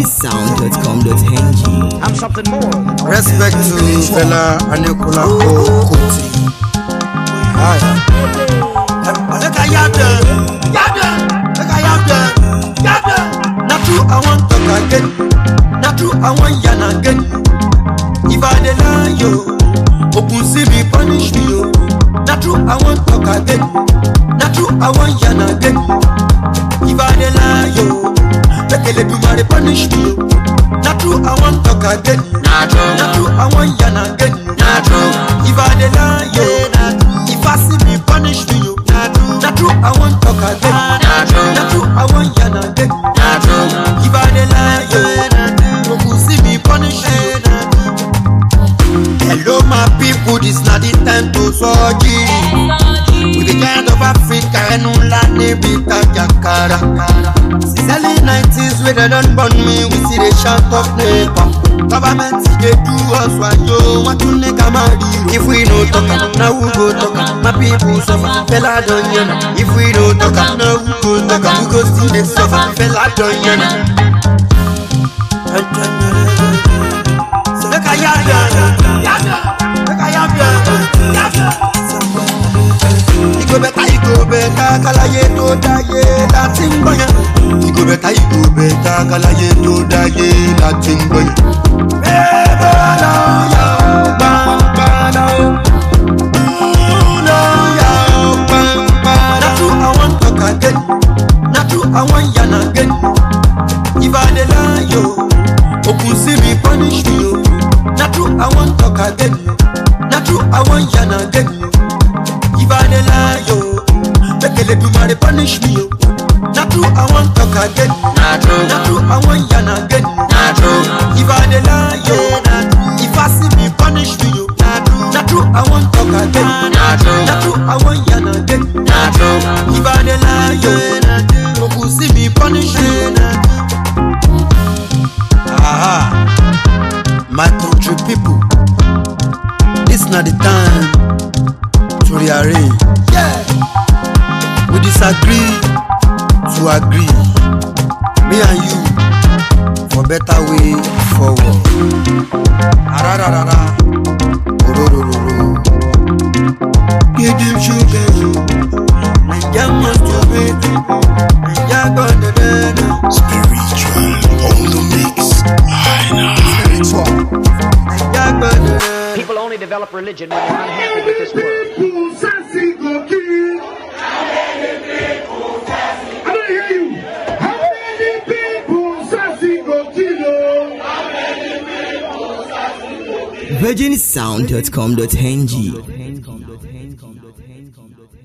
virginsound.com.ng. I'm something more than Respect to Fela Anikula Kuti. Look at Yada. Not true, I want to talk again. Not true, I want Yana again. If I deny you, open see me punish me. Not true, I want to talk again. Not true, I want Yana again. If I deny you, make a little money punish me. Not true, I want to talk again. Not true, I want Yana again. Not true, if I deny you, if I see me punish me. Not true, I want to talk again. Not true, I want Yana again. Not true, if I deny you, you will see me punish me. Hello my people, this not the time to surgery. With the giant of Africa and Ulane Bita Jakara. Since early 90s where they done burn me, we see the shout of neighbor. Government they do us what you want to make a marry. If we no talk, now we go talk. My people suffer, fella don't you know. If we no talk, now we go talk. We go see them suffer, fella don't you know. So look at Yada. Go better, kalaye to daye, that thing boya. Go better, kalaye to daye, that thing boya. Not true, I want to talk again. Not true, I want Yana again. If I deny you, open see me punish me. Not true, I want to talk again. Not true, I want Yana again. If I deny you, make a little money punish me. Not true, I want to talk again. Not true, I want Yana again. Not true, if I deny you, if I see me punish me. Not true, I want to talk again. Not true, I want Yana again. Not true, if I deny you, you will see me punish me. My country people, this not the time to rearrange. Yeah, we disagree to agree. Me and you for better way forward. Give them sugar. Naija must obey. Naija gonna do. Spiritual on the mix. people only develop religion when they're unhappy with this world. I don't hear you. How many people virginsound.com.ng